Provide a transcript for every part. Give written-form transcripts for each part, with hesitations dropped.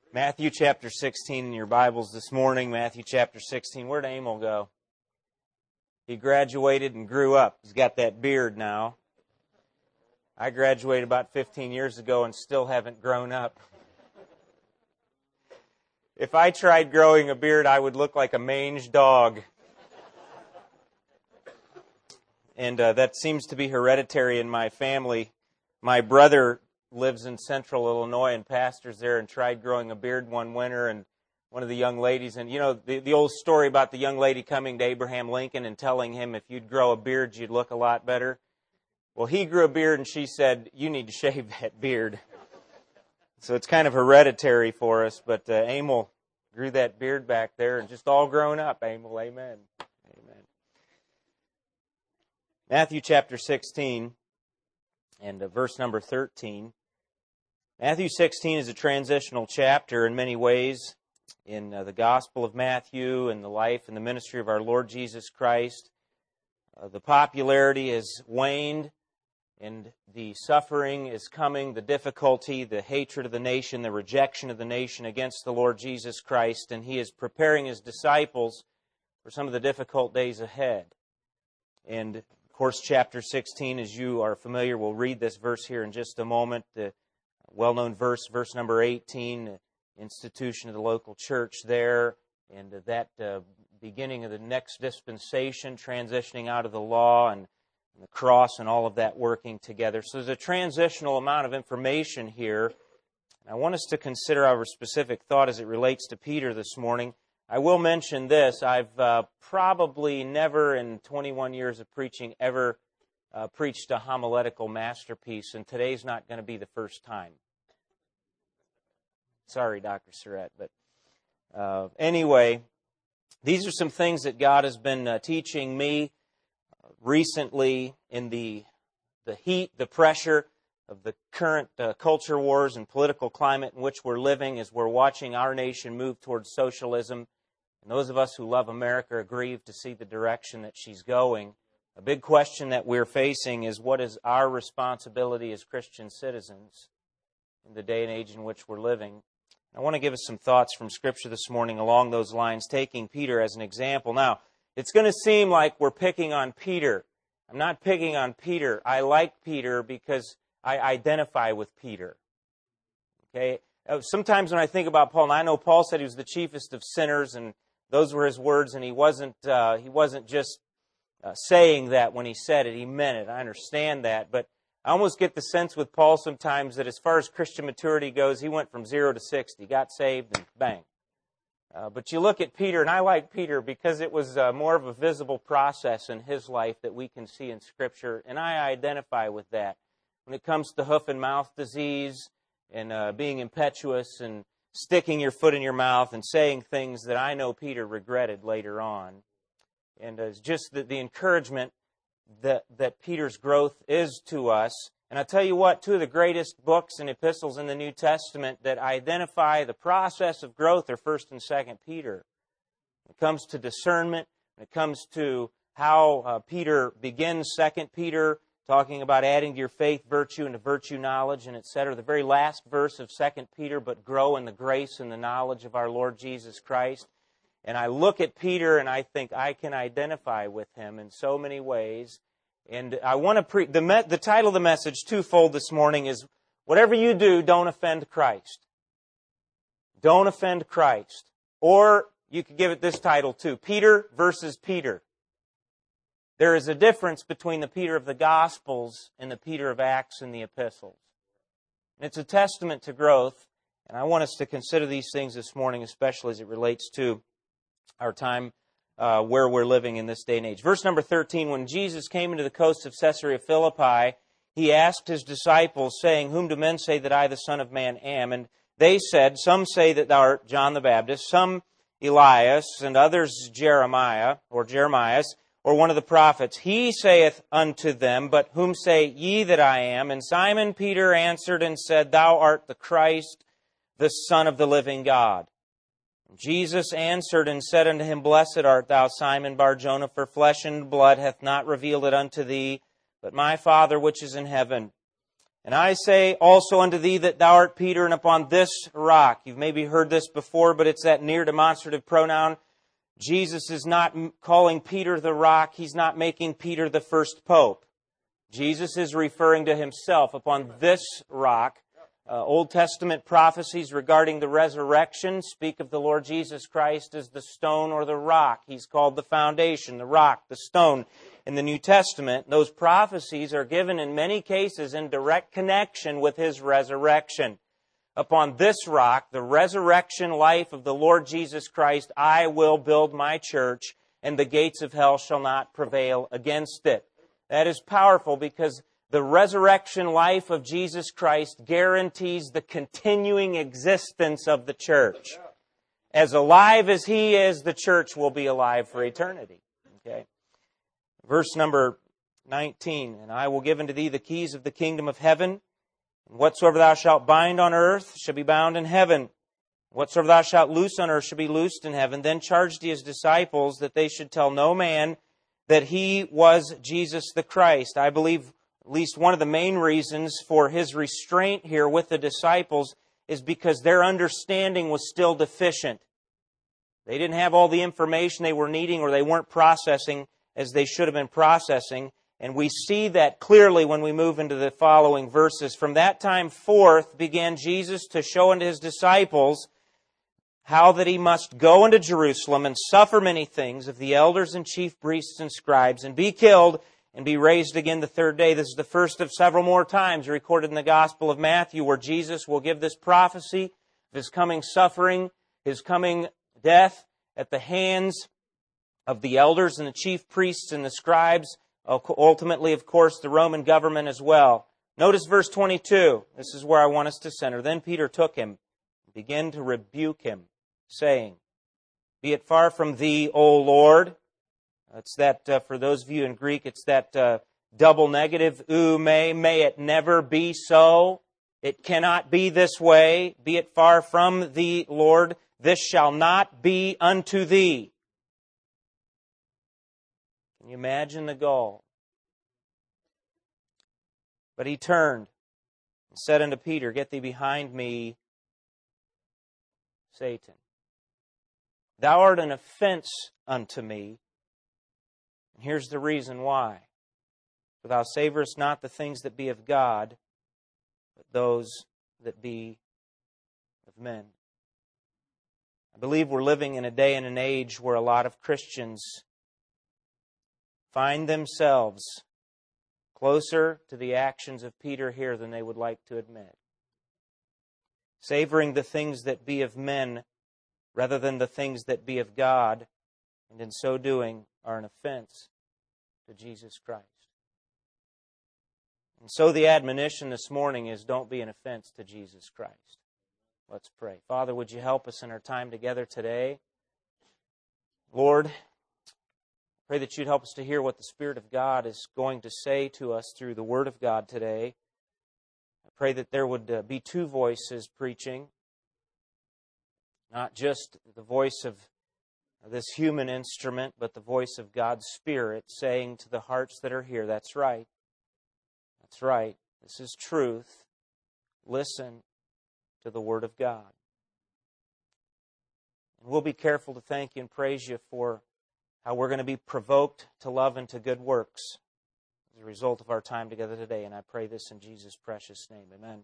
Matthew chapter 16 in your Bibles this morning. Matthew chapter 16. Where'd Emil go? He graduated and grew up. He's got that beard now. I graduated about 15 years ago and still haven't grown up. If I tried growing a beard, I would look like a mange dog. And that seems to be hereditary in my family. My brother lives in central Illinois and pastors there and tried growing a beard one winter, and one of the young ladies, and you know the old story about the young lady coming to Abraham Lincoln and telling him if you'd grow a beard you'd look a lot better. Well, he grew a beard and she said, you need to shave that beard. So it's kind of hereditary for us, but Emil grew that beard back there and just all grown up. Emil, amen. Amen. Matthew chapter 16 and verse number 13. Matthew 16 is a transitional chapter in many ways in the Gospel of Matthew and the life and the ministry of our Lord Jesus Christ. The popularity has waned and the suffering is coming, the difficulty, the hatred of the nation, the rejection of the nation against the Lord Jesus Christ, and He is preparing His disciples for some of the difficult days ahead. And, of course, chapter 16, as you are familiar, we'll read this verse here in just a moment. The well-known verse, verse number 18, institution of the local church there, and that beginning of the next dispensation, transitioning out of the law and the cross and all of that working together. So there's a transitional amount of information here. I want us to consider our specific thought as it relates to Peter this morning. I will mention this. I've probably never in 21 years of preaching ever preached a homiletical masterpiece, and today's not going to be the first time. Sorry, Dr. Surratt, but anyway, these are some things that God has been teaching me recently in the heat, the pressure of the current culture wars and political climate in which we're living as we're watching our nation move towards socialism. And those of us who love America are grieved to see the direction that she's going. A big question that we're facing is, what is our responsibility as Christian citizens in the day and age in which we're living? I want to give us some thoughts from Scripture this morning along those lines, taking Peter as an example. Now, it's going to seem like we're picking on Peter. I'm not picking on Peter. I like Peter because I identify with Peter. Okay? Sometimes when I think about Paul, and I know Paul said he was the chiefest of sinners, and those were his words, and he wasn't just saying that when he said it. He meant it. I understand that. But I almost get the sense with Paul sometimes that as far as Christian maturity goes, he went from 0 to 60, got saved, and bang. But you look at Peter, and I like Peter because it was more of a visible process in his life that we can see in Scripture, and I identify with that. When it comes to hoof and mouth disease and being impetuous and sticking your foot in your mouth and saying things that I know Peter regretted later on. And it's just the encouragement that Peter's growth is to us. And I'll tell you what, two of the greatest books and epistles in the New Testament that identify the process of growth are 1st and 2nd Peter. When it comes to discernment, when it comes to how Peter begins 2nd Peter, talking about adding to your faith virtue and to virtue knowledge and etc. The very last verse of 2nd Peter, but grow in the grace and the knowledge of our Lord Jesus Christ. And I look at Peter and I think I can identify with him in so many ways. And I want to the title of the message, twofold this morning, is whatever you do, don't offend Christ. Don't offend Christ. Or you could give it this title too, Peter versus Peter. There is a difference between the Peter of the Gospels and the Peter of Acts and the epistles. And it's a testament to growth, and I want us to consider these things this morning, especially as it relates to our time where we're living in this day and age. Verse number 13, when Jesus came into the coast of Caesarea Philippi, He asked His disciples, saying, whom do men say that I, the Son of Man, am? And they said, some say that thou art John the Baptist, some Elias, and others Jeremiah, or one of the prophets. He saith unto them, but whom say ye that I am? And Simon Peter answered and said, thou art the Christ, the Son of the living God. Jesus answered and said unto him, blessed art thou, Simon Bar-Jonah, for flesh and blood hath not revealed it unto thee, but my Father which is in heaven. And I say also unto thee that thou art Peter, and upon this rock. You've maybe heard this before, but it's that near demonstrative pronoun. Jesus is not calling Peter the rock. He's not making Peter the first pope. Jesus is referring to Himself. Upon this rock, Old Testament prophecies regarding the resurrection speak of the Lord Jesus Christ as the stone or the rock. He's called the foundation, the rock, the stone. In the New Testament, those prophecies are given in many cases in direct connection with His resurrection. Upon this rock, the resurrection life of the Lord Jesus Christ, I will build my church, and the gates of hell shall not prevail against it. That is powerful because the resurrection life of Jesus Christ guarantees the continuing existence of the church. As alive as He is, the church will be alive for eternity. Okay. Verse number 19, and I will give unto thee the keys of the kingdom of heaven, and whatsoever thou shalt bind on earth shall be bound in heaven. Whatsoever thou shalt loose on earth shall be loosed in heaven. Then charged He His disciples that they should tell no man that He was Jesus the Christ. I believe at least one of the main reasons for His restraint here with the disciples is because their understanding was still deficient. They didn't have all the information they were needing, or they weren't processing as they should have been processing. And we see that clearly when we move into the following verses. From that time forth began Jesus to show unto His disciples how that He must go into Jerusalem and suffer many things of the elders and chief priests and scribes, and be killed, and be raised again the third day. This is the first of several more times recorded in the Gospel of Matthew where Jesus will give this prophecy of His coming suffering, His coming death at the hands of the elders and the chief priests and the scribes, ultimately, of course, the Roman government as well. Notice verse 22. This is where I want us to center. Then Peter took him and began to rebuke him, saying, Be it far from thee, O Lord. It's that, for those of you in Greek, it's that double negative, may it never be so. It cannot be this way. Be it far from thee, Lord. This shall not be unto thee. Can you imagine the gall? But he turned and said unto Peter, Get thee behind me, Satan. Thou art an offense unto me. And here's the reason why. For thou savorest not the things that be of God, but those that be of men. I believe we're living in a day and an age where a lot of Christians find themselves closer to the actions of Peter here than they would like to admit. Savoring the things that be of men rather than the things that be of God, and in so doing are an offense to Jesus Christ. And so the admonition this morning is, don't be an offense to Jesus Christ. Let's pray. Father, would you help us in our time together today? Lord, pray that you'd help us to hear what the Spirit of God is going to say to us through the Word of God today. I pray that there would be two voices preaching, not just the voice of this human instrument, but the voice of God's Spirit saying to the hearts that are here, that's right. That's right. This is truth. Listen to the Word of God. And we'll be careful to thank you and praise you for how we're going to be provoked to love and to good works as a result of our time together today. And I pray this in Jesus' precious name. Amen.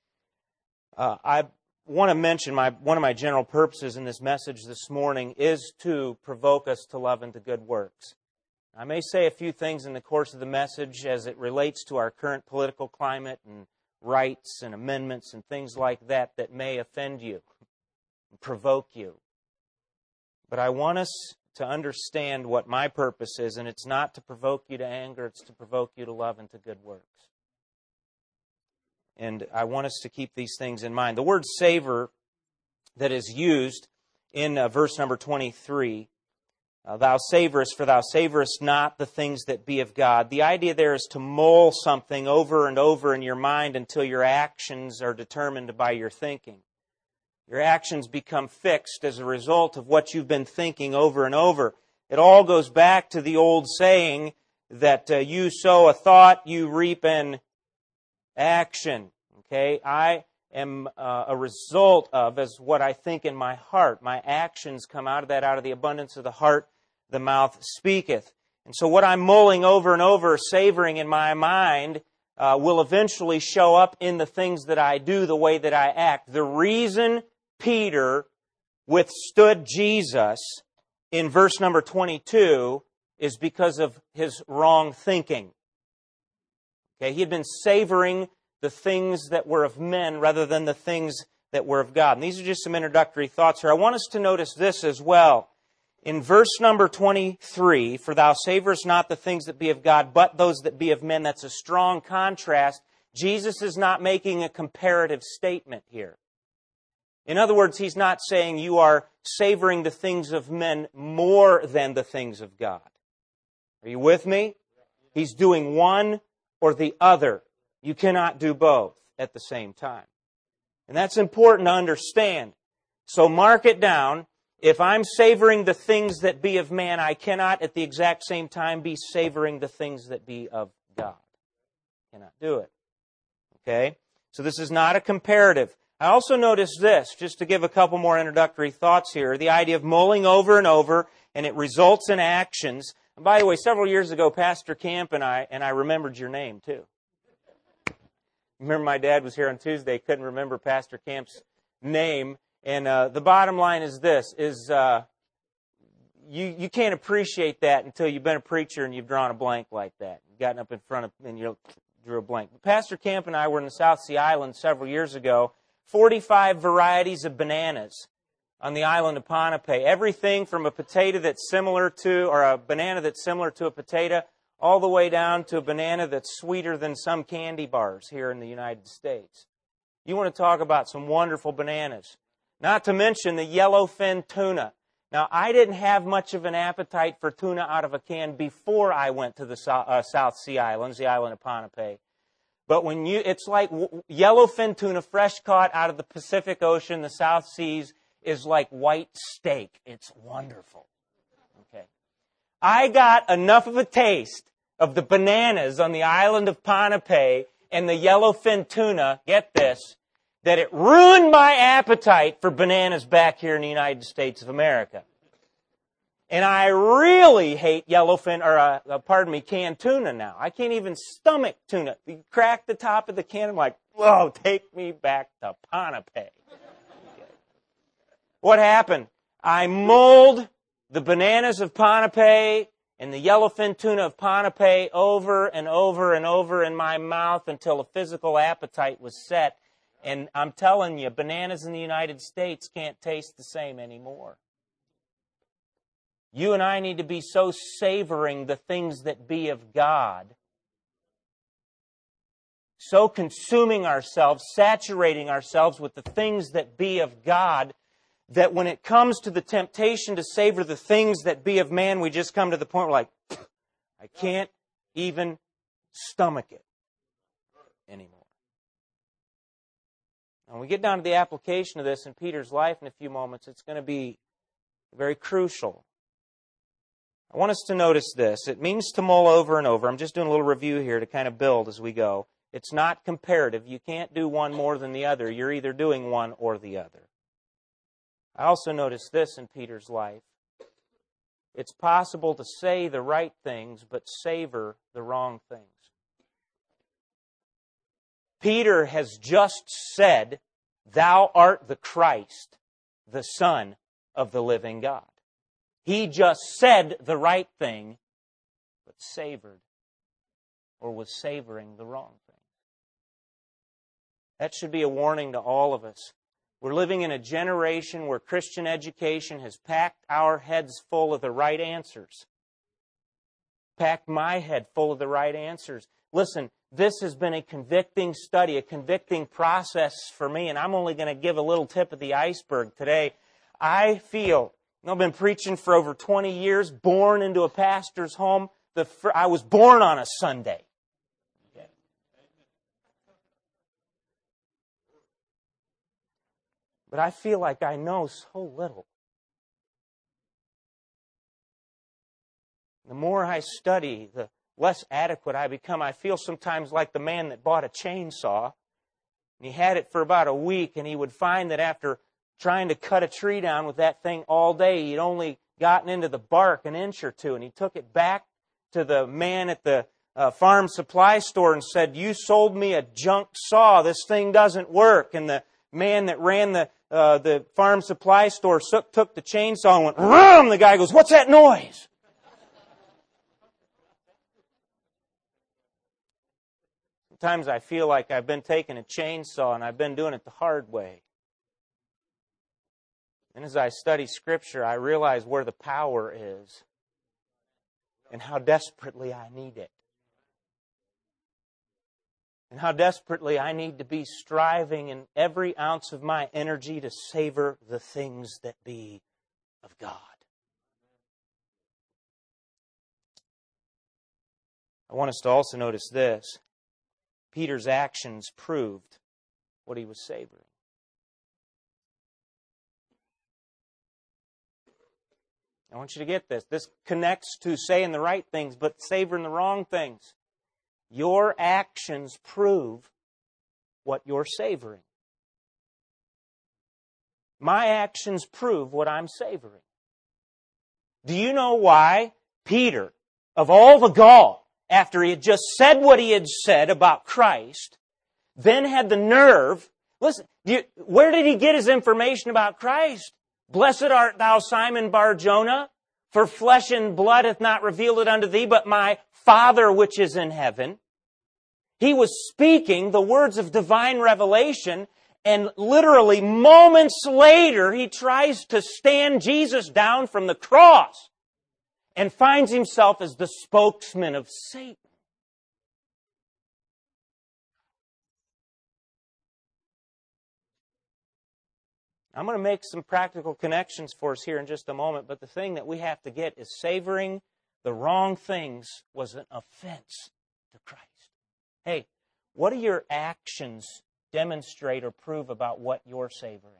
I want to mention one of my general purposes in this message this morning is to provoke us to love and to good works. I may say a few things in the course of the message as it relates to our current political climate and rights and amendments and things like that that may offend you and provoke you. But I want us to understand what my purpose is, and it's not to provoke you to anger, it's to provoke you to love and to good works. And I want us to keep these things in mind. The word savor that is used in verse number 23, thou savorest, for thou savorest not the things that be of God. The idea there is to mull something over and over in your mind until your actions are determined by your thinking. Your actions become fixed as a result of what you've been thinking over and over. It all goes back to the old saying that you sow a thought, you reap an Action. Okay? I am a result of, as what I think in my heart. My actions come out of that. Out of the abundance of the heart, the mouth speaketh. And so what I'm mulling over and over, savoring in my mind, will eventually show up in the things that I do, the way that I act. The reason Peter withstood Jesus in verse number 22 is because of his wrong thinking. Okay, he had been savoring the things that were of men rather than the things that were of God. And these are just some introductory thoughts here. I want us to notice this as well. In verse number 23, for thou savorest not the things that be of God, but those that be of men. That's a strong contrast. Jesus is not making a comparative statement here. In other words, He's not saying you are savoring the things of men more than the things of God. Are you with me? He's doing one or the other. You cannot do both at the same time. And that's important to understand. So mark it down. If I'm savoring the things that be of man, I cannot at the exact same time be savoring the things that be of God. Cannot do it. Okay? So this is not a comparative. I also noticed this, just to give a couple more introductory thoughts here, the idea of mulling over and over, and it results in actions. And by the way, several years ago, Pastor Camp and I remembered your name too. Remember my dad was here on Tuesday, couldn't remember Pastor Camp's name. And the bottom line is this, you can't appreciate that until you've been a preacher and you've drawn a blank like that. You've gotten up in front of and you drew a blank. Pastor Camp and I were in the South Sea Islands several years ago. 45 varieties of bananas on the island of Ponape. Everything from a potato that's similar to, or a banana that's similar to a potato, all the way down to a banana that's sweeter than some candy bars here in the United States. You want to talk about some wonderful bananas. Not to mention the yellowfin tuna. Now, I didn't have much of an appetite for tuna out of a can before I went to the South Sea Islands, the island of Ponape. But it's like yellowfin tuna, fresh caught out of the Pacific Ocean, the South Seas, is like white steak. It's wonderful. Okay. I got enough of a taste of the bananas on the island of Ponape and the yellowfin tuna, get this, that it ruined my appetite for bananas back here in the United States of America. And I really hate canned tuna now. I can't even stomach tuna. You crack the top of the can, I'm like, whoa, take me back to Ponape. What happened? I mulled the bananas of Ponape and the yellowfin tuna of Ponape over and over and over in my mouth until a physical appetite was set. And I'm telling you, bananas in the United States can't taste the same anymore. You and I need to be so savoring the things that be of God, so consuming ourselves, saturating ourselves with the things that be of God, that when it comes to the temptation to savor the things that be of man, we just come to the point where like, I can't even stomach it anymore. When we get down to the application of this in Peter's life in a few moments, it's going to be very crucial. I want us to notice this. It means to mull over and over. I'm just doing a little review here to kind of build as we go. It's not comparative. You can't do one more than the other. You're either doing one or the other. I also notice this in Peter's life. It's possible to say the right things, but savor the wrong things. Peter has just said, "Thou art the Christ, the Son of the living God." He just said the right thing, but savored or was savoring the wrong thing. That should be a warning to all of us. We're living in a generation where Christian education has packed our heads full of the right answers. Packed my head full of the right answers. Listen, this has been a convicting study, a convicting process for me, and I'm only going to give a little tip of the iceberg today. I feel, I've been preaching for over 20 years, born into a pastor's home. I was born on a Sunday. But I feel like I know so little. The more I study, the less adequate I become. I feel sometimes like the man that bought a chainsaw. And he had it for about a week, and he would find that after trying to cut a tree down with that thing all day, he'd only gotten into the bark an inch or two. And he took it back to the man at the farm supply store and said, "You sold me a junk saw. This thing doesn't work." And the man that ran the farm supply store took the chainsaw and went, "Rum!" The guy goes, "What's that noise?" Sometimes I feel like I've been taking a chainsaw and I've been doing it the hard way. And as I study Scripture, I realize where the power is and how desperately I need it. And how desperately I need to be striving in every ounce of my energy to savor the things that be of God. I want us to also notice this. Peter's actions proved what he was savoring. I want you to get this. This connects to saying the right things, but savoring the wrong things. Your actions prove what you're savoring. My actions prove what I'm savoring. Do you know why Peter, of all the gall, after he had just said what he had said about Christ, then had the nerve, listen, where did he get his information about Christ? "Blessed art thou, Simon Bar-Jonah, for flesh and blood hath not revealed it unto thee, but my Father which is in heaven." He was speaking the words of divine revelation, and literally moments later, he tries to stand Jesus down from the cross and finds himself as the spokesman of Satan. I'm going to make some practical connections for us here in just a moment, but the thing that we have to get is savoring the wrong things was an offense to Christ. Hey, what do your actions demonstrate or prove about what you're savoring?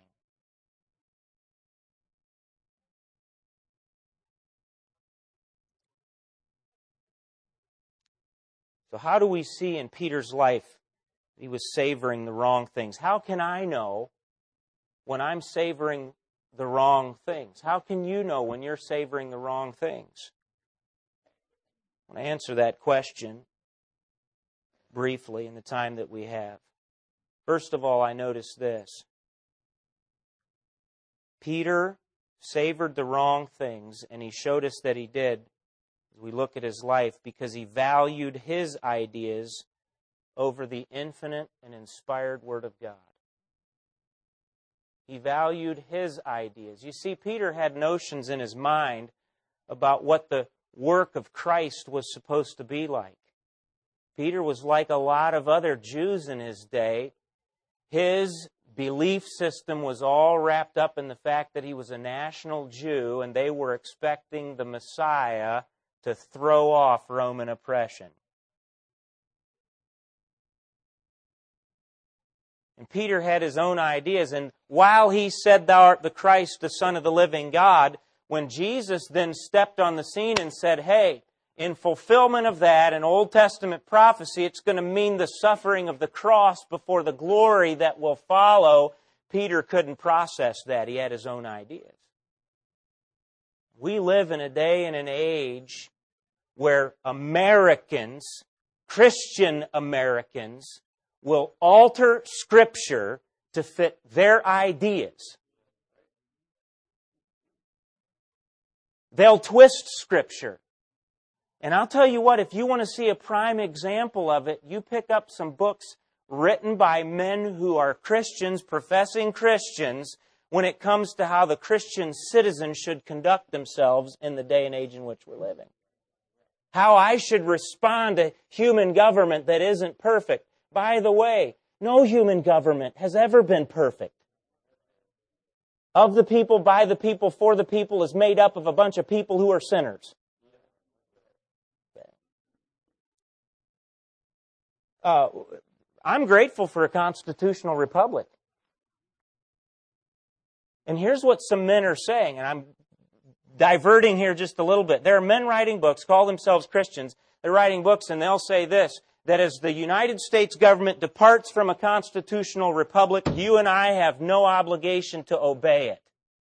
So how do we see in Peter's life he was savoring the wrong things? How can I know when I'm savoring the wrong things? How can you know when you're savoring the wrong things? I want to answer that question briefly in the time that we have. First of all, I notice this. Peter savored the wrong things, and he showed us that he did as we look at his life, because he valued his ideas over the infinite and inspired Word of God. He valued his ideas. You see, Peter had notions in his mind about what the work of Christ was supposed to be like. Peter was like a lot of other Jews in his day. His belief system was all wrapped up in the fact that he was a national Jew, and they were expecting the Messiah to throw off Roman oppression. And Peter had his own ideas, and while he said, "Thou art the Christ, the Son of the living God," when Jesus then stepped on the scene and said, "Hey, in fulfillment of that, in Old Testament prophecy, it's going to mean the suffering of the cross before the glory that will follow," Peter couldn't process that. He had his own ideas. We live in a day and an age where Americans, Christian Americans, will alter Scripture to fit their ideas. They'll twist Scripture. And I'll tell you what, if you want to see a prime example of it, you pick up some books written by men who are Christians, professing Christians, when it comes to how the Christian citizen should conduct themselves in the day and age in which we're living. How I should respond to human government that isn't perfect. By the way, no human government has ever been perfect. Of the people, by the people, for the people is made up of a bunch of people who are sinners. I'm grateful for a constitutional republic. And here's what some men are saying, and I'm diverting here just a little bit. There are men writing books, call themselves Christians, They're writing books and they'll say this, that as the United States government departs from a constitutional republic, you and I have no obligation to obey it.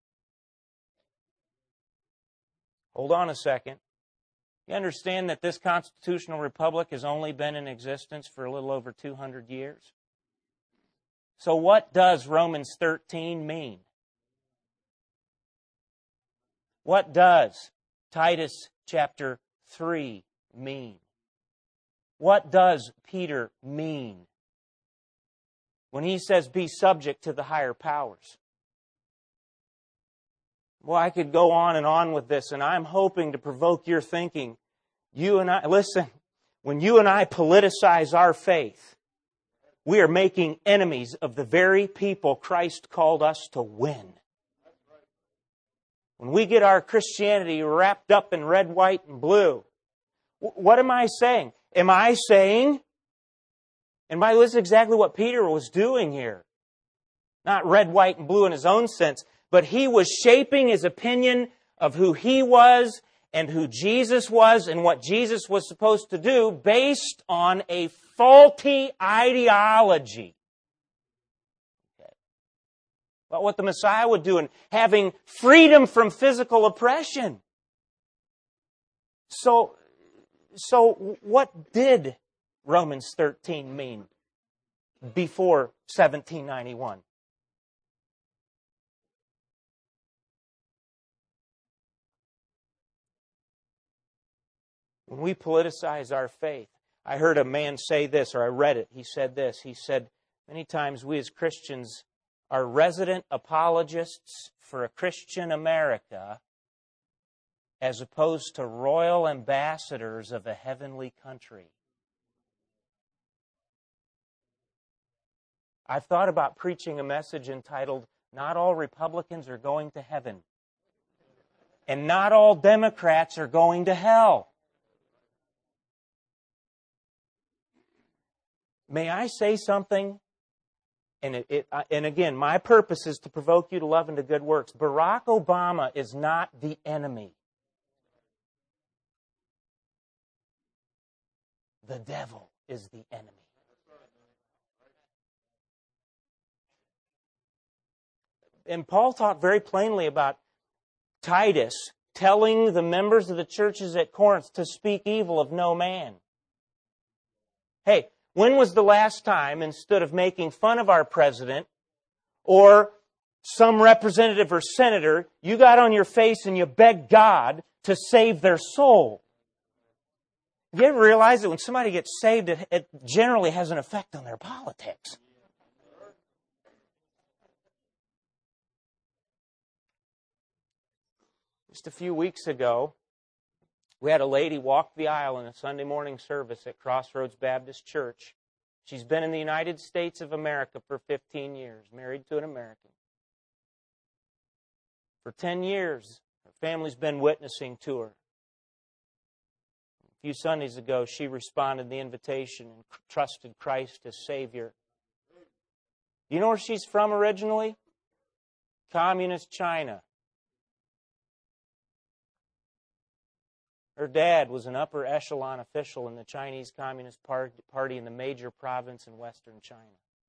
Hold on a second. You understand that this constitutional republic has only been in existence for a little over 200 years? So what does Romans 13 mean? What does Titus chapter 3 mean? What does Peter mean when he says be subject to the higher powers? Well, I could go on and on with this, and I'm hoping to provoke your thinking. You and I, listen, when you and I politicize our faith, we are making enemies of the very people Christ called us to win. When we get our Christianity wrapped up in red, white, and blue, what am I saying? Am I saying, and by this is exactly what Peter was doing here. Not red, white, and blue in his own sense, but he was shaping his opinion of who he was and who Jesus was and what Jesus was supposed to do based on a faulty ideology. Okay. But what the Messiah would do in having freedom from physical oppression. So what did Romans 13 mean before 1791? When we politicize our faith, I heard a man say this, or I read it. He said this. He said, many times we as Christians are resident apologists for a Christian America as opposed to royal ambassadors of a heavenly country. I've thought about preaching a message entitled, Not All Republicans Are Going to Heaven. And not all Democrats are going to hell. May I say something? And again, my purpose is to provoke you to love and to good works. Barack Obama is not the enemy. The devil is the enemy. And Paul talked very plainly about Titus telling the members of the churches at Corinth to speak evil of no man. Hey, when was the last time, instead of making fun of our president or some representative or senator, you got on your face and you begged God to save their soul? Have you ever realized that when somebody gets saved, it generally has an effect on their politics? Just a few weeks ago, we had a lady walk the aisle in a Sunday morning service at Crossroads Baptist Church. She's been in the United States of America for 15 years, married to an American. For 10 years, her family's been witnessing to her. A few Sundays ago, she responded to the invitation and trusted Christ as Savior. You know where she's from originally? Communist China. Her dad was an upper echelon official in the Chinese Communist Party in the major province in western China.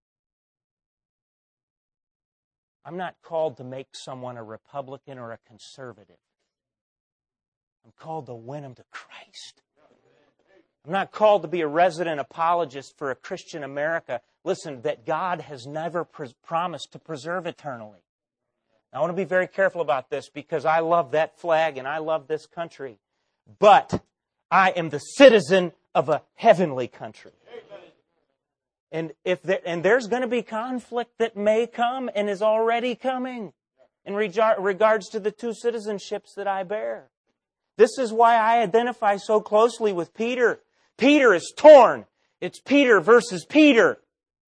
I'm not called to make someone a Republican or a conservative. I'm called to win them to Christ. I'm not called to be a resident apologist for a Christian America, listen, that God has never promised to preserve eternally. I want to be very careful about this because I love that flag and I love this country. But I am the citizen of a heavenly country. And there's going to be conflict that may come and is already coming in regards to the two citizenships that I bear. This is why I identify so closely with Peter. Peter is torn. It's Peter versus Peter.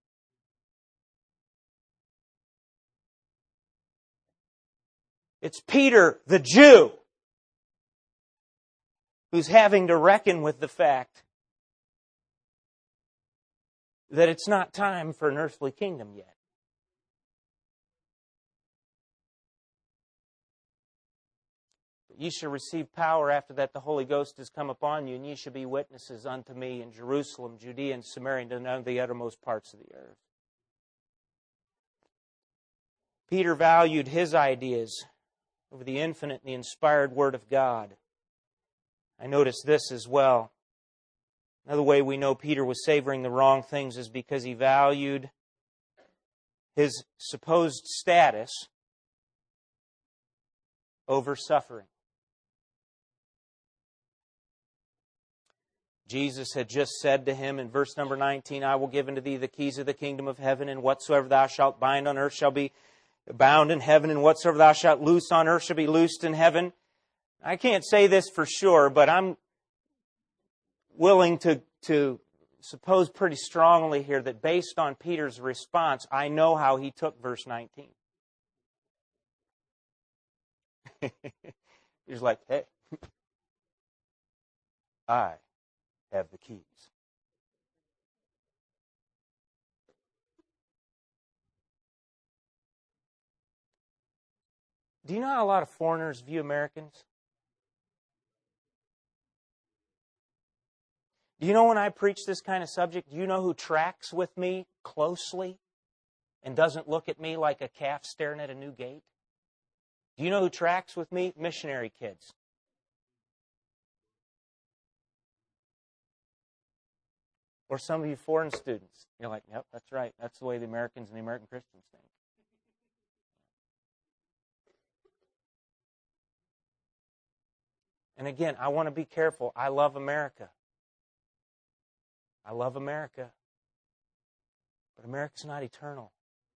It's Peter, the Jew, who's having to reckon with the fact that it's not time for an earthly kingdom yet. ye shall receive power after that the Holy Ghost is come upon you, and ye shall be witnesses unto me in Jerusalem, Judea, and Samaria, and to the uttermost parts of the earth. Peter valued his ideas over the infinite and the inspired Word of God. I notice this as well. Another way we know Peter was savoring the wrong things is because he valued his supposed status over suffering. Jesus had just said to him in verse number 19, I will give unto thee the keys of the kingdom of heaven, and whatsoever thou shalt bind on earth shall be bound in heaven, and whatsoever thou shalt loose on earth shall be loosed in heaven. I can't say this for sure, but I'm willing to suppose pretty strongly here that based on Peter's response, I know how he took verse 19. He's like, hey, I have the keys. Do you know how a lot of foreigners view Americans? Do you know when I preach this kind of subject, do you know who tracks with me closely and doesn't look at me like a calf staring at a new gate? Do you know who tracks with me? Missionary kids. Or some of you foreign students. You're like, yep, that's right. That's the way the Americans and the American Christians think. And again, I want to be careful. I love America. I love America. But America's not eternal.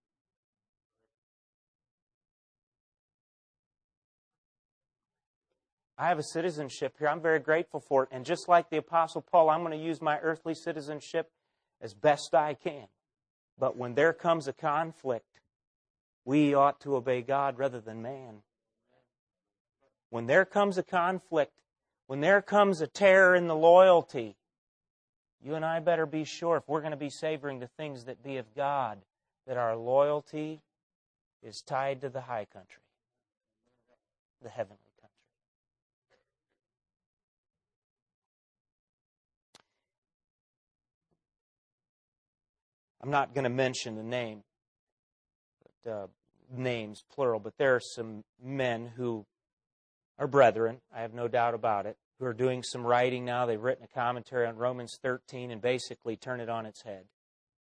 I have a citizenship here. I'm very grateful for it. And just like the Apostle Paul, I'm going to use my earthly citizenship as best I can. But when there comes a conflict, we ought to obey God rather than man. When there comes a conflict, when there comes a tear in the loyalty, you and I better be sure, if we're going to be savoring the things that be of God, that our loyalty is tied to the high country, the heavenly country. I'm not going to mention the name, names, plural, but there are some men who are brethren, I have no doubt about it, who are doing some writing now. They've written a commentary on Romans 13 and basically turn it on its head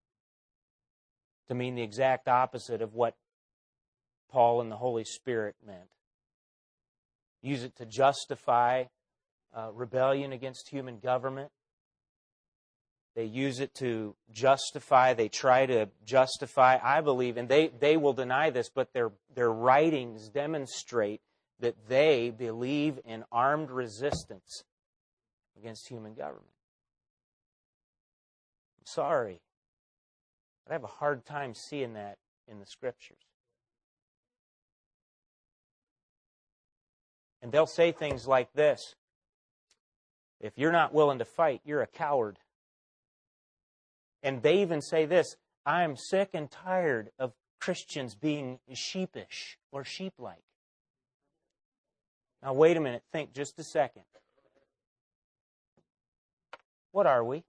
to mean the exact opposite of what Paul and the Holy Spirit meant. Use it to justify rebellion against human government. They use it to justify, they try to justify, I believe, and they will deny this, but their writings demonstrate that they believe in armed resistance against human government. I'm sorry, but I have a hard time seeing that in the Scriptures. And they'll say things like this: if you're not willing to fight, you're a coward. And they even say this: I'm sick and tired of Christians being sheepish or sheep-like. Now, wait a minute. Think just a second. What are we?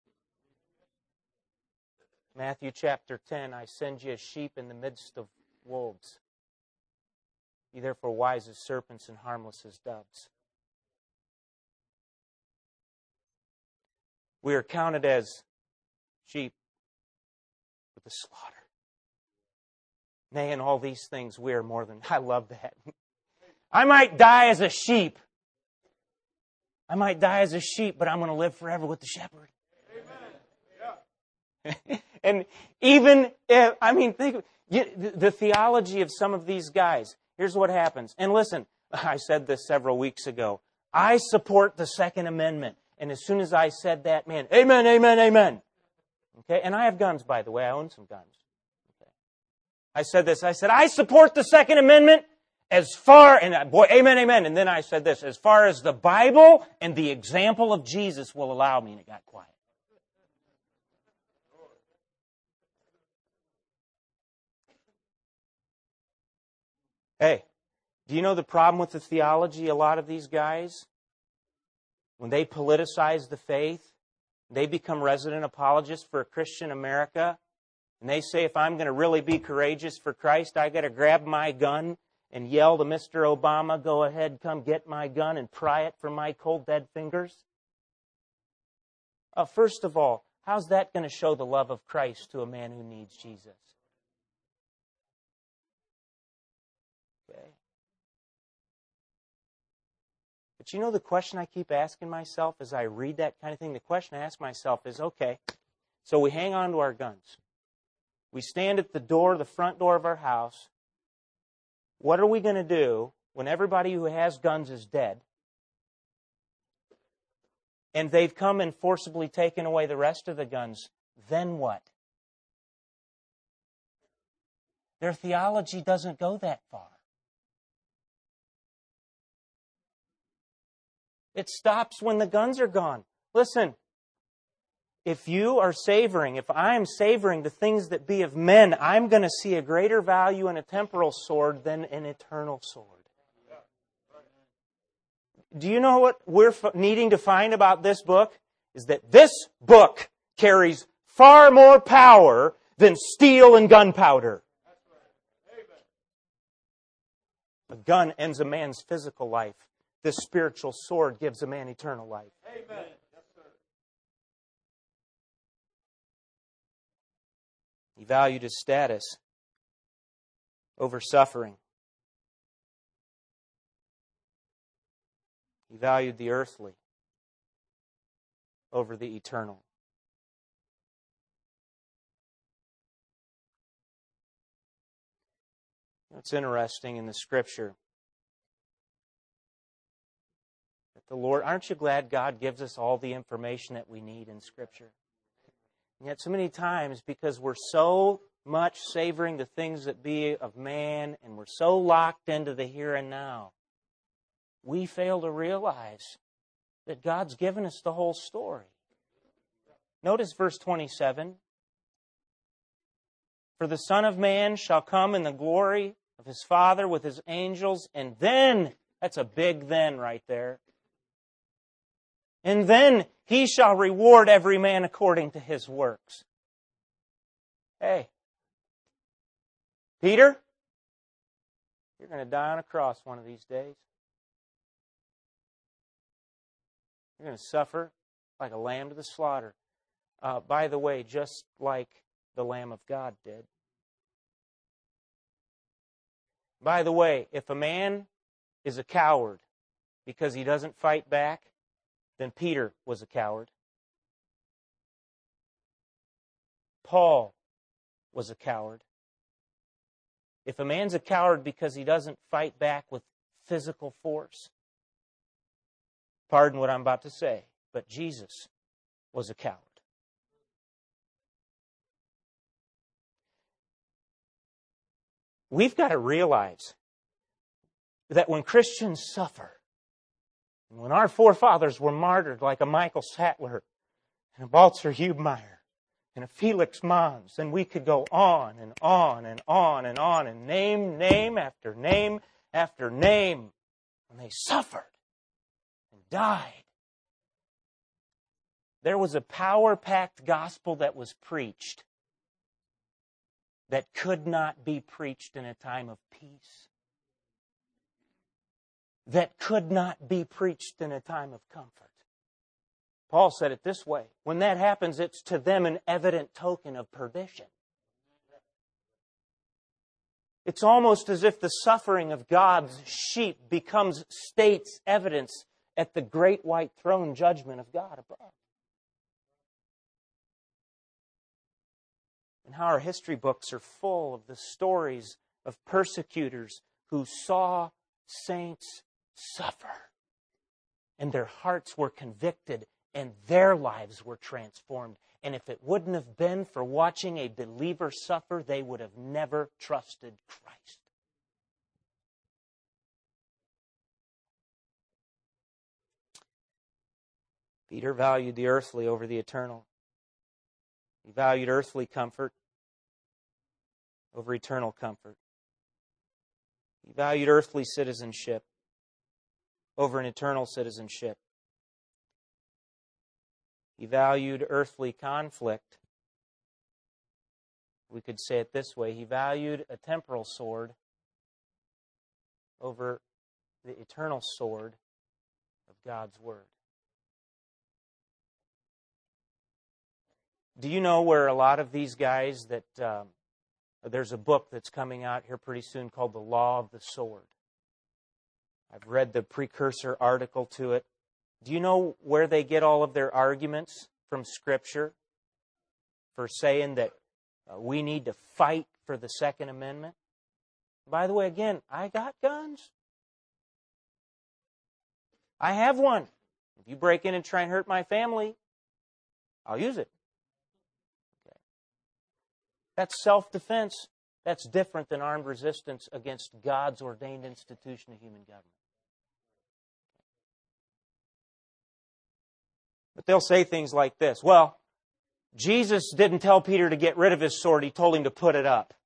Matthew chapter 10, I send you as sheep in the midst of wolves. Be therefore wise as serpents and harmless as doves. We are counted as sheep with the slaughter. Nay, in all these things we are more than... I love that. I might die as a sheep. I might die as a sheep, but I'm going to live forever with the shepherd. Amen. Yeah. And even if, think the theology of some of these guys. Here's what happens. And listen, I said this several weeks ago. I support the Second Amendment. And as soon as I said that, man, amen, amen, amen. Okay, and I have guns, by the way. I own some guns. Okay. I said this. I said, I support the Second Amendment as far, and boy, amen, amen. And then I said this, as far as the Bible and the example of Jesus will allow me. And it got quiet. Hey, Do you know the problem with the theology? A lot of these guys, when they politicize the faith, they become resident apologists for a Christian America, and they say, if I'm going to really be courageous for Christ, I got to grab my gun and yell to Mr. Obama, go ahead, come get my gun and pry it from my cold, dead fingers. First of all, how's that going to show the love of Christ to a man who needs Jesus? Okay. But you know the question I keep asking myself as I read that kind of thing? The question I ask myself is, okay, so we hang on to our guns. We stand at the door, the front door of our house. What are we going to do when everybody who has guns is dead? And they've come and forcibly taken away the rest of the guns. Then what? Their theology doesn't go that far. It stops when the guns are gone. Listen, if you are savoring, if I'm savoring the things that be of men, I'm going to see a greater value in a temporal sword than an eternal sword. Do you know what we're needing to find about this book? Is that this book carries far more power than steel and gunpowder. A gun ends a man's physical life. This spiritual sword gives a man eternal life. Amen. He valued his status over suffering. He valued the earthly over the eternal. It's interesting in the Scripture that the Lord, aren't you glad God gives us all the information that we need in Scripture? And yet so many times, because we're so much savoring the things that be of man, and we're so locked into the here and now, we fail to realize that God's given us the whole story. Notice verse 27. For the Son of Man shall come in the glory of His Father with His angels, and then, that's a big then right there, and then He shall reward every man according to his works. Hey, Peter, you're going to die on a cross one of these days. You're going to suffer like a lamb to the slaughter. By the way, just like the Lamb of God did. By the way, if a man is a coward because he doesn't fight back, then Peter was a coward. Paul was a coward. If a man's a coward because he doesn't fight back with physical force, pardon what I'm about to say, but Jesus was a coward. We've got to realize that when Christians suffer, and when our forefathers were martyred like a Michael Sattler and a Balzer Hubmaier and a Felix Mons, and we could go on and on and on and on and name after name after name, when they suffered and died, there was a power-packed gospel that was preached that could not be preached in a time of peace. That could not be preached in a time of comfort. Paul said it this way, when that happens, it's to them an evident token of perdition. It's almost as if the suffering of God's sheep becomes states evidence at the great white throne judgment of God above. And how our history books are full of the stories of persecutors who saw saints suffer. And their hearts were convicted and their lives were transformed. And if it wouldn't have been for watching a believer suffer, they would have never trusted Christ. Peter valued the earthly over the eternal. He valued earthly comfort over eternal comfort. He valued earthly citizenship over an eternal citizenship. He valued earthly conflict. We could say it this way. He valued a temporal sword over the eternal sword of God's Word. Do you know where a lot of these guys that... there's a book that's coming out here pretty soon called The Law of the Sword. I've read the precursor article to it. Do you know where they get all of their arguments from Scripture for saying that we need to fight for the Second Amendment? By the way, again, I got guns. I have one. If you break in and try and hurt my family, I'll use it. Okay. That's self-defense. That's different than armed resistance against God's ordained institution of human government. But they'll say things like this. Well, Jesus didn't tell Peter to get rid of his sword. He told him to put it up.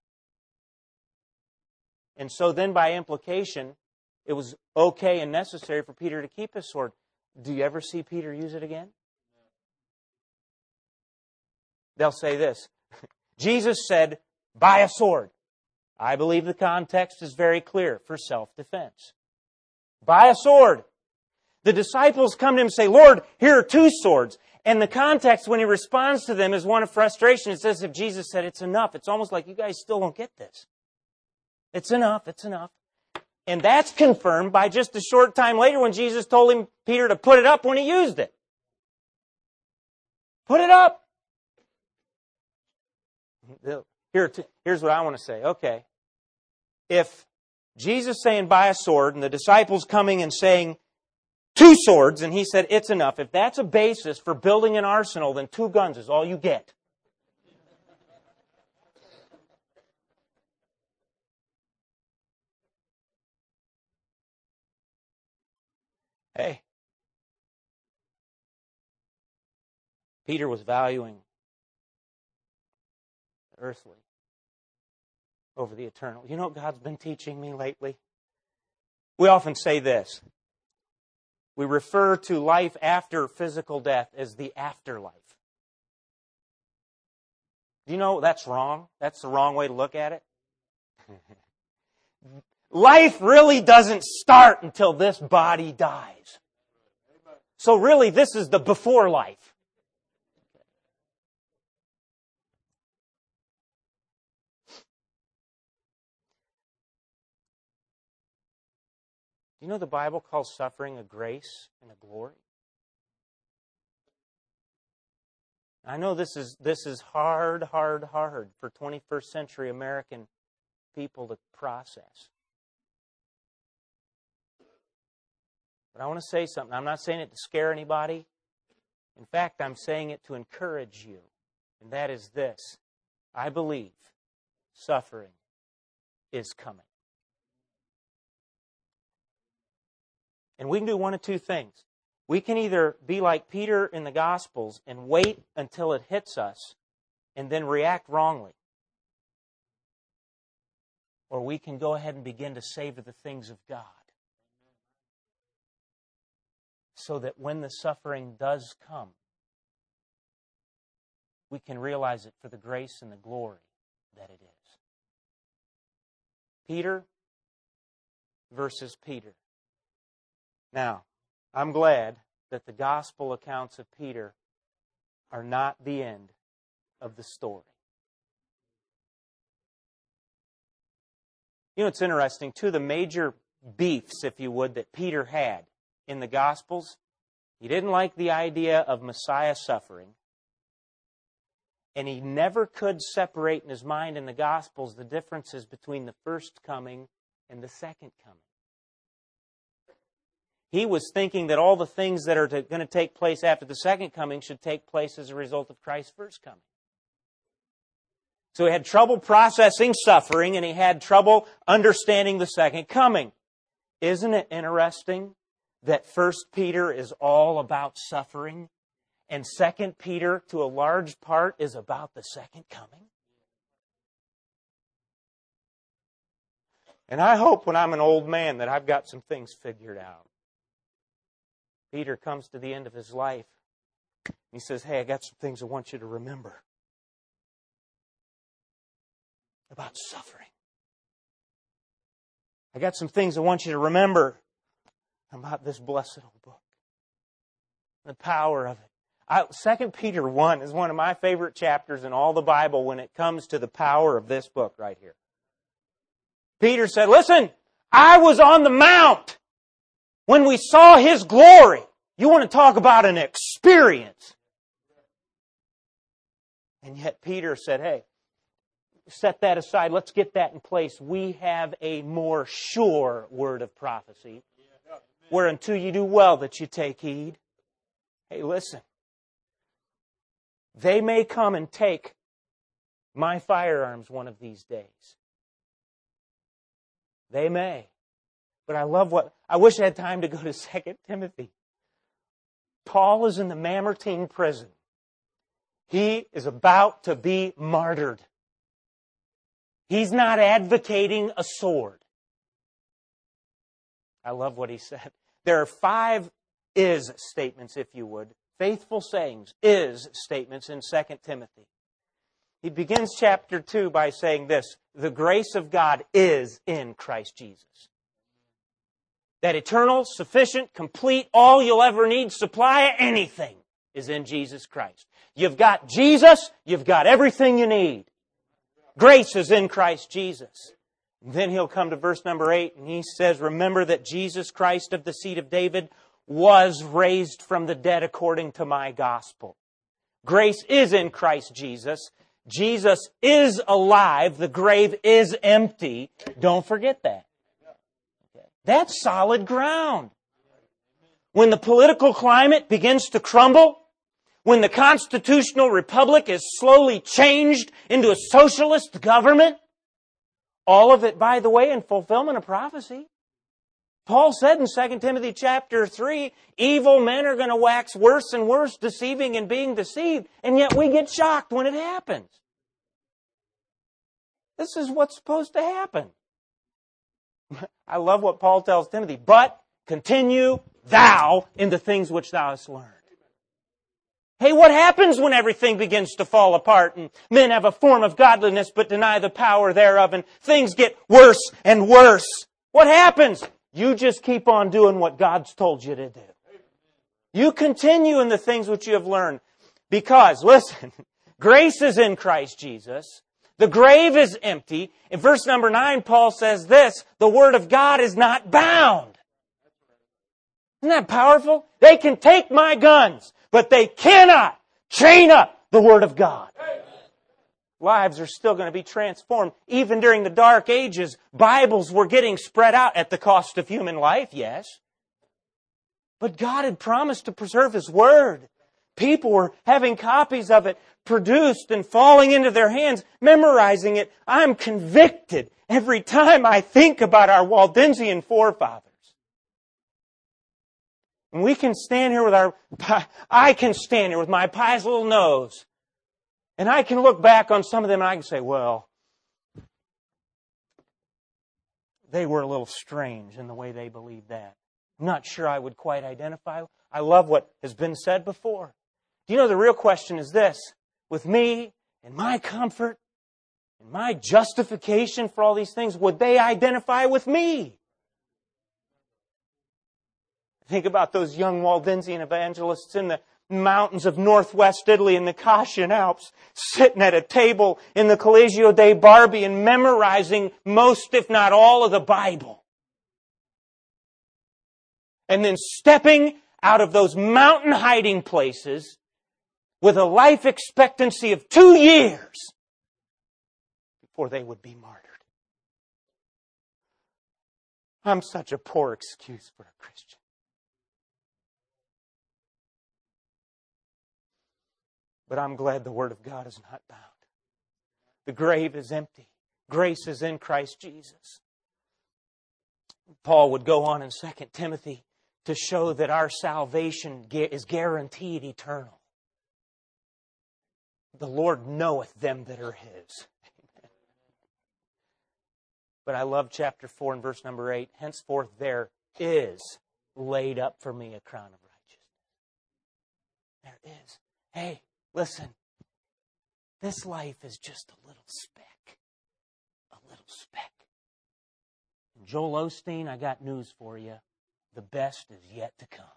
And so then by implication, it was okay and necessary for Peter to keep his sword. Do you ever see Peter use it again? They'll say this. Jesus said, buy a sword. I believe the context is very clear for self-defense. Buy a sword. The disciples come to him and say, Lord, here are 2 swords. And the context when he responds to them is one of frustration. It's as if Jesus said, it's enough. It's almost like you guys still don't get this. It's enough. It's enough. And that's confirmed by just a short time later when Jesus told him, Peter, to put it up when he used it. Put it up. Here's what I want to say. Okay. If Jesus saying buy a sword and the disciples coming and saying 2 swords and he said it's enough, if that's a basis for building an arsenal, then 2 guns is all you get. Hey, Peter was valuing the earthly over the eternal. You know what God's been teaching me lately? We often say this. We refer to life after physical death as the afterlife. Do you know that's wrong? That's the wrong way to look at it. Life really doesn't start until this body dies. So really, this is the before life. Do you know the Bible calls suffering a grace and a glory? I know this is hard for 21st century American people to process. But I want to say something. I'm not saying it to scare anybody. In fact, I'm saying it to encourage you. And that is this. I believe suffering is coming. And we can do one of 2 things. We can either be like Peter in the Gospels and wait until it hits us and then react wrongly. Or we can go ahead and begin to savor the things of God. So that when the suffering does come, we can realize it for the grace and the glory that it is. Peter versus Peter. Now, I'm glad that the gospel accounts of Peter are not the end of the story. You know, it's interesting. 2 of the major beefs, if you would, that Peter had in the Gospels, he didn't like the idea of Messiah suffering. And he never could separate in his mind in the Gospels the differences between the first coming and the second coming. He was thinking that all the things that are going to take place after the second coming should take place as a result of Christ's first coming. So he had trouble processing suffering, and he had trouble understanding the second coming. Isn't it interesting that 1 Peter is all about suffering, and 2 Peter, to a large part, is about the second coming? And I hope when I'm an old man that I've got some things figured out. Peter comes to the end of his life. He says, hey, I got some things I want you to remember about suffering. I got some things I want you to remember about this blessed old book. The power of it. 2 Peter 1 is one of my favorite chapters in all the Bible when it comes to the power of this book right here. Peter said, listen, I was on the mount when we saw His glory. You want to talk about an experience. And yet Peter said, hey, set that aside. Let's get that in place. We have a more sure word of prophecy, whereunto you do well that you take heed. Hey, listen. They may come and take my firearms one of these days. They may. But I wish I had time to go to 2 Timothy. Paul is in the Mamertine prison. He is about to be martyred. He's not advocating a sword. I love what he said. There are 5 is statements, if you would. Faithful sayings, is statements in 2 Timothy. He begins chapter 2 by saying this: the grace of God is in Christ Jesus. That eternal, sufficient, complete, all you'll ever need, supply of anything is in Jesus Christ. You've got Jesus, you've got everything you need. Grace is in Christ Jesus. And then he'll come to verse number 8 and he says, remember that Jesus Christ of the seed of David was raised from the dead according to my gospel. Grace is in Christ Jesus. Jesus is alive. The grave is empty. Don't forget that. That's solid ground. When the political climate begins to crumble, when the constitutional republic is slowly changed into a socialist government, all of it, by the way, in fulfillment of prophecy. Paul said in 2 Timothy chapter 3, evil men are going to wax worse and worse, deceiving and being deceived, and yet we get shocked when it happens. This is what's supposed to happen. I love what Paul tells Timothy, but continue thou in the things which thou hast learned. Hey, what happens when everything begins to fall apart and men have a form of godliness but deny the power thereof and things get worse and worse? What happens? You just keep on doing what God's told you to do. You continue in the things which you have learned. Because, listen, grace is in Christ Jesus. The grave is empty. In verse number 9, Paul says this: the Word of God is not bound. Isn't that powerful? They can take my guns, but they cannot chain up the Word of God. Lives are still going to be transformed. Even during the dark ages, Bibles were getting spread out at the cost of human life, yes. But God had promised to preserve His Word. People were having copies of it produced and falling into their hands, memorizing it. I'm convicted every time I think about our Waldensian forefathers. And we can stand here with I can stand here with my pious little nose. And I can look back on some of them and I can say, well, they were a little strange in the way they believed that. I'm not sure I would quite identify. I love what has been said before. Do you know the real question is this? With me and my comfort and my justification for all these things, would they identify with me? Think about those young Waldensian evangelists in the mountains of northwest Italy in the Caucasus Alps, sitting at a table in the Collegio dei Barbi and memorizing most, if not all, of the Bible. And then stepping out of those mountain hiding places with a life expectancy of 2 years before they would be martyred. I'm such a poor excuse for a Christian. But I'm glad the Word of God is not bound. The grave is empty. Grace is in Christ Jesus. Paul would go on in 2 Timothy to show that our salvation is guaranteed eternal. The Lord knoweth them that are His. But But I love chapter 4 and verse number 8. Henceforth there is laid up for me a crown of righteousness. There is. Hey, listen. This life is just a little speck. A little speck. And Joel Osteen, I got news for you. The best is yet to come.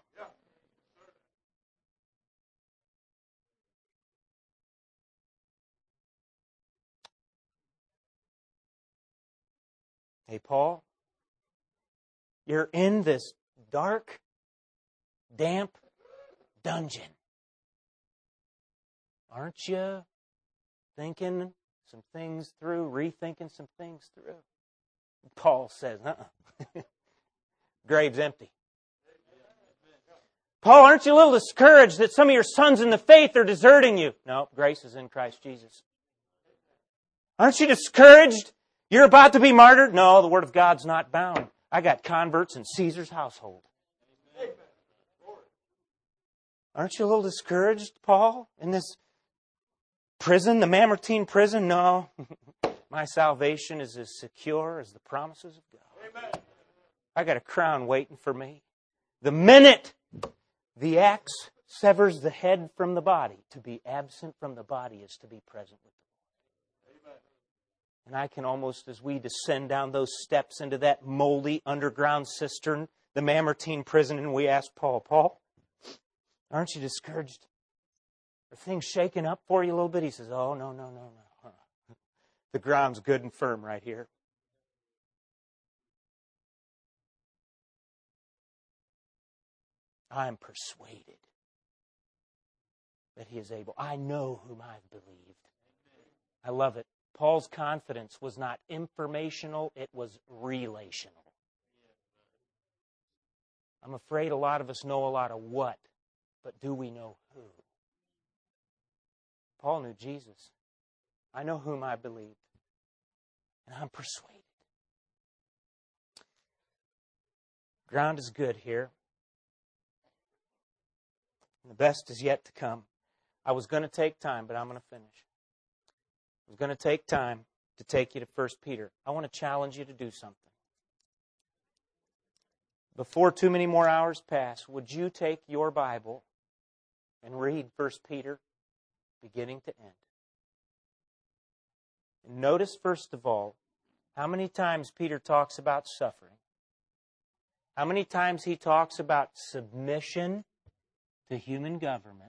Hey, Paul, you're in this dark, damp dungeon. Aren't you thinking some things through, rethinking some things through? Paul says, grave's empty. Paul, aren't you a little discouraged that some of your sons in the faith are deserting you? No, grace is in Christ Jesus. Aren't you discouraged? You're about to be martyred? No, the Word of God's not bound. I got converts in Caesar's household. Aren't you a little discouraged, Paul, in this prison, the Mamertine prison? No. My salvation is as secure as the promises of God. I got a crown waiting for me. The minute the axe severs the head from the body, to be absent from the body is to be present with the Lord. And I can almost, as we descend down those steps into that moldy underground cistern, the Mamertine prison, and we ask Paul, aren't you discouraged? Are things shaking up for you a little bit? He says, oh, no. The ground's good and firm right here. I am persuaded that He is able. I know whom I've believed. I love it. Paul's confidence was not informational, it was relational. I'm afraid a lot of us know a lot of what, but do we know who? Paul knew Jesus. I know whom I believe, and I'm persuaded. Ground is good here. The best is yet to come. I was going to take time, but I'm going to finish. I was going to take time to take you to 1 Peter. I want to challenge you to do something. Before too many more hours pass, would you take your Bible and read 1 Peter beginning to end? And notice, first of all, how many times Peter talks about suffering. How many times he talks about submission to human government.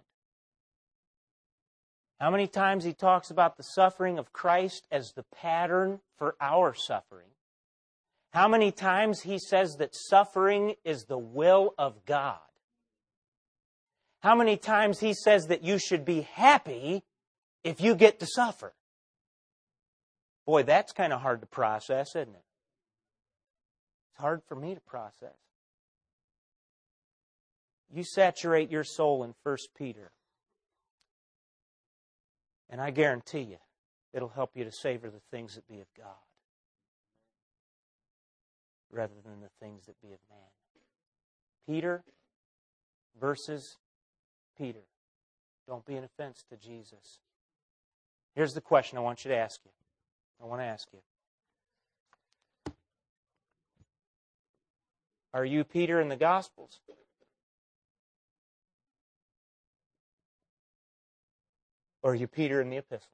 How many times he talks about the suffering of Christ as the pattern for our suffering. How many times he says that suffering is the will of God. How many times he says that you should be happy if you get to suffer. Boy, that's kind of hard to process, isn't it? It's hard for me to process. You saturate your soul in 1 Peter. And I guarantee you, it'll help you to savor the things that be of God rather than the things that be of man. Peter versus Peter. Don't be an offense to Jesus. Here's the question I want you to ask you. I want to ask you. Are you Peter in the Gospels? Or are you Peter in the epistles?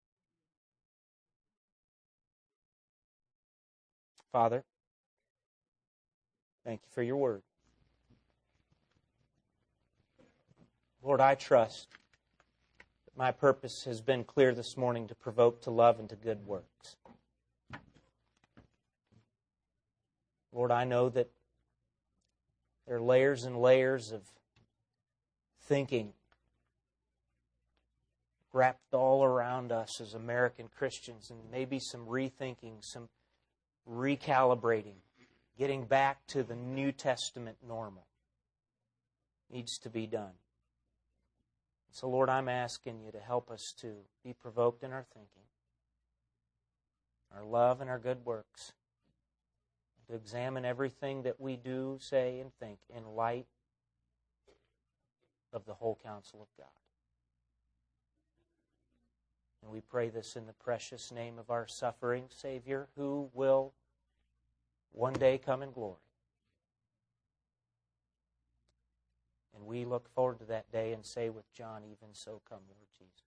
Father, thank you for your word. Lord, I trust that my purpose has been clear this morning to provoke to love and to good works. Lord, I know that there are layers and layers of thinking wrapped all around us as American Christians, and maybe some rethinking, some recalibrating, getting back to the New Testament normal needs to be done. So, Lord, I'm asking you to help us to be provoked in our thinking, our love, and our good works, to examine everything that we do, say, and think in light of the whole counsel of God. And we pray this in the precious name of our suffering Savior, who will one day come in glory. And we look forward to that day and say with John, even so come, Lord Jesus.